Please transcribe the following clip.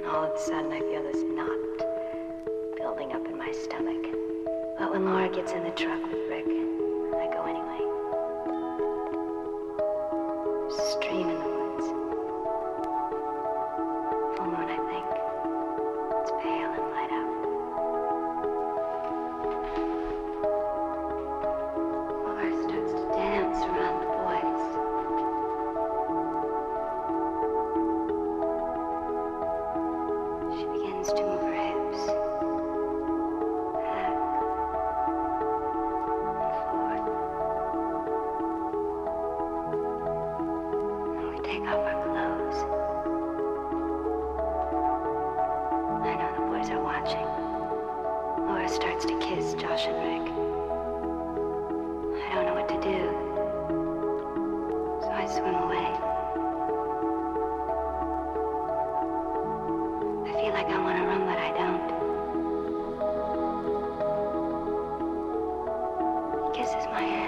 all of a sudden I feel this knot building up in my stomach. But when Laura gets in the truck with Rick, I go anyway. There's a stream in the woods. Full moon, I think. It's pale and light out. Laura starts to dance around the boys. She begins to move her hips. Back and forth. And we take off our clothes. I know the boys are watching. Laura starts to kiss Josh and Rick. I don't know what to do. So I swim away. I feel like I want to run, but I don't. He kisses my hand.